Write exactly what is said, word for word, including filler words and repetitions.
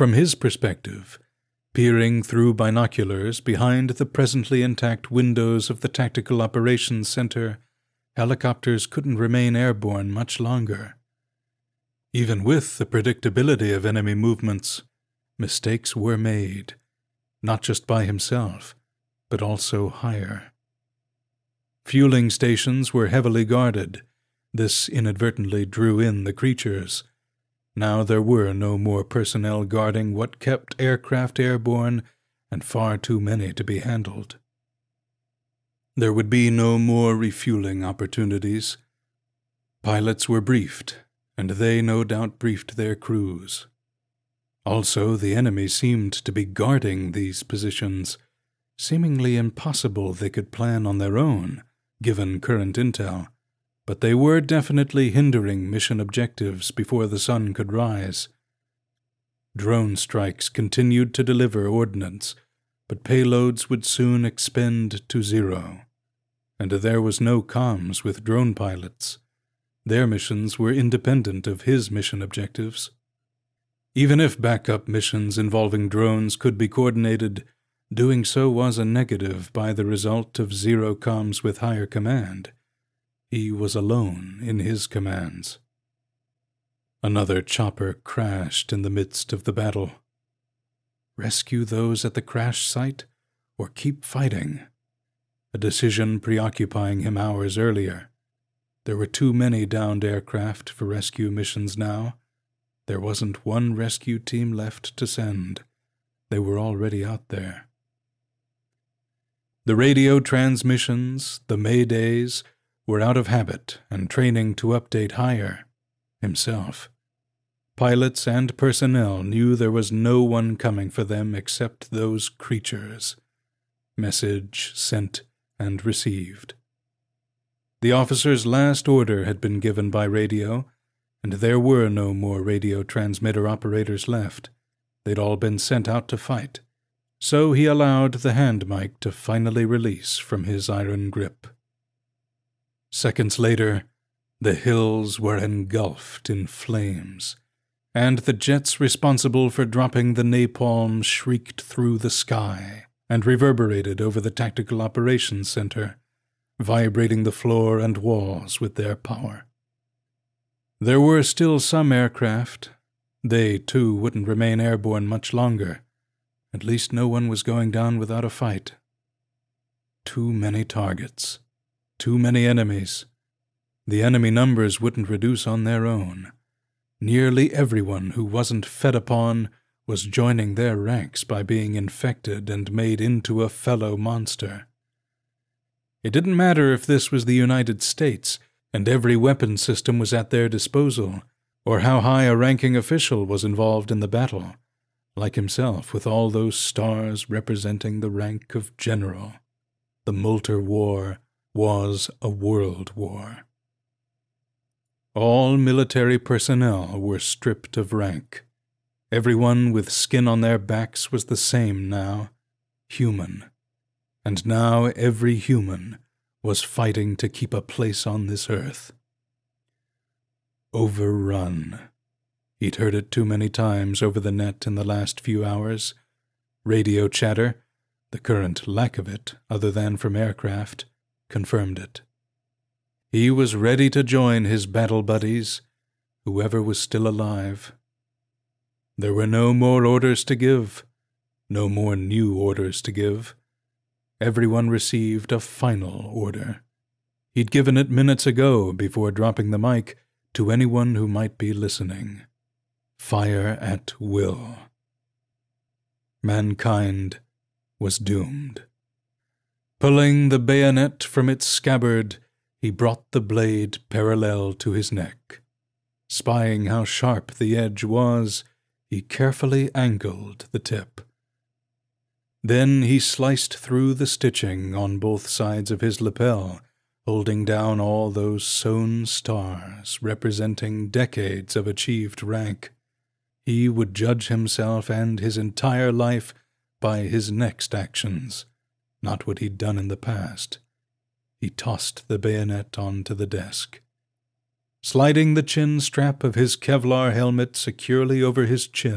From his perspective, peering through binoculars behind the presently intact windows of the Tactical Operations Center, helicopters couldn't remain airborne much longer. Even with the predictability of enemy movements, mistakes were made, not just by himself, but also higher. Fueling stations were heavily guarded. This inadvertently drew in the creatures. Now there were no more personnel guarding what kept aircraft airborne, and far too many to be handled. There would be no more refueling opportunities. Pilots were briefed, and they no doubt briefed their crews. Also, the enemy seemed to be guarding these positions, seemingly impossible they could plan on their own, given current intel, but they were definitely hindering mission objectives before the sun could rise. Drone strikes continued to deliver ordnance, but payloads would soon expend to zero. And there was no comms with drone pilots. Their missions were independent of his mission objectives. Even if backup missions involving drones could be coordinated, doing so was a negative by the result of zero comms with higher command. He was alone in his commands. Another chopper crashed in the midst of the battle. Rescue those at the crash site, or keep fighting? A decision preoccupying him hours earlier. There were too many downed aircraft for rescue missions now. There wasn't one rescue team left to send. They were already out there. The radio transmissions, the maydays, were out of habit and training to update higher. Himself. Pilots and personnel knew there was no one coming for them except those creatures. Message sent and received. The officer's last order had been given by radio, and there were no more radio transmitter operators left. They'd all been sent out to fight, so he allowed the hand mic to finally release from his iron grip. Seconds later, the hills were engulfed in flames, and the jets responsible for dropping the napalm shrieked through the sky and reverberated over the Tactical Operations Center, vibrating the floor and walls with their power. There were still some aircraft. They, too, wouldn't remain airborne much longer. At least no one was going down without a fight. Too many targets. Too many enemies. The enemy numbers wouldn't reduce on their own. Nearly everyone who wasn't fed upon was joining their ranks by being infected and made into a fellow monster. It didn't matter if this was the United States, and every weapon system was at their disposal, or how high a ranking official was involved in the battle, like himself with all those stars representing the rank of general. The Moulter War was a world war. All military personnel were stripped of rank. Everyone with skin on their backs was the same now, human. And now every human was fighting to keep a place on this earth. Overrun. He'd heard it too many times over the net in the last few hours. Radio chatter, the current lack of it, other than from aircraft, confirmed it. He was ready to join his battle buddies, whoever was still alive. There were no more orders to give, no more new orders to give. Everyone received a final order. He'd given it minutes ago before dropping the mic to anyone who might be listening. Fire at will. Mankind was doomed. Pulling the bayonet from its scabbard, he brought the blade parallel to his neck. Spying how sharp the edge was, he carefully angled the tip. Then he sliced through the stitching on both sides of his lapel, holding down all those sewn stars representing decades of achieved rank. He would judge himself and his entire life by his next actions, not what he'd done in the past. He tossed the bayonet onto the desk. Sliding the chin strap of his Kevlar helmet securely over his chin,